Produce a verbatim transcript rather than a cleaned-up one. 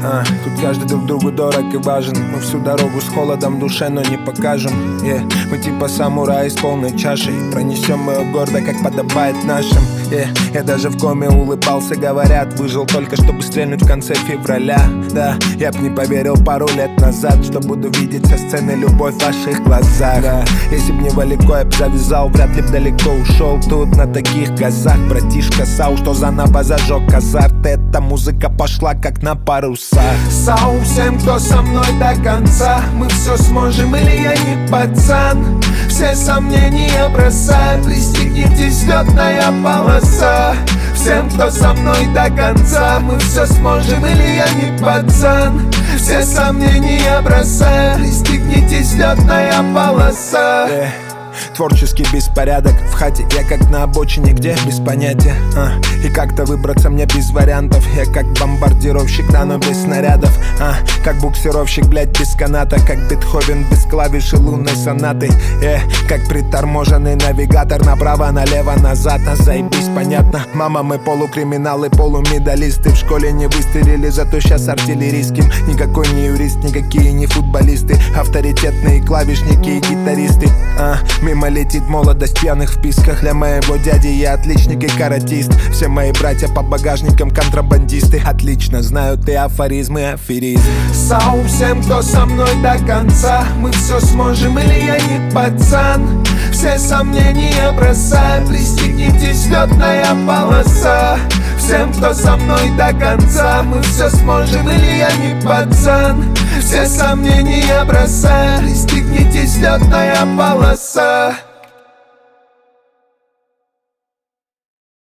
а, Тут каждый друг другу дорог и важен. Мы всю дорогу с холодом в душе, но не покажем, yeah. Мы типа самураи с полной чашей. Пронесем мы ее гордо, как подобает нашим, yeah. Я даже в коме улыбался, говорят, выжил только, чтобы стрельнуть в конце февраля. Да, я б не поверил пару лет назад, что буду видеть со сцены любовь в ваших глазах, да. Если б не Валико, я б завязал, вряд ли б далеко ушел. Тут на таких газах, братишка Сау, что заново зажег азарт. Эта музыка пошла как на парусах. Сау всем, кто со мной до конца. Мы все сможем, или я не пацан. Все сомнения бросай, пристегнитесь, летная полоса. Всем, кто со мной до конца. Мы все сможем, или я не пацан. Все сомнения бросай, пристегнитесь, летная полоса. yeah. Творческий беспорядок в хате, я как на обочине, где без понятия, а. И как-то выбраться мне без вариантов. Я как бомбардировщик, да, но без снарядов, а. Как буксировщик, блять, без каната. Как Бетховен без клавиш и лунной сонаты, э, Как приторможенный навигатор. Направо, налево, назад, а заебись, понятно. Мама, мы полукриминалы, полумедалисты. В школе не выстрелили, зато сейчас артиллерийским. Никакой не юрист, никакие не футболисты. Авторитетные клавишники и гитаристы, а. Мимо летит молодость пьяных в писках. Для моего дяди я отличник и каратист. Все мои братья по багажникам контрабандисты. Отлично знают и афоризмы, аферист. Сау всем, кто со мной до конца. Мы все сможем, или я не пацан. Все сомнения бросай, пристегнитесь, летная полоса. Всем, кто со мной до конца. Мы все сможем, или я не пацан. Все сомнения бросай, пристегнитесь, летная полоса.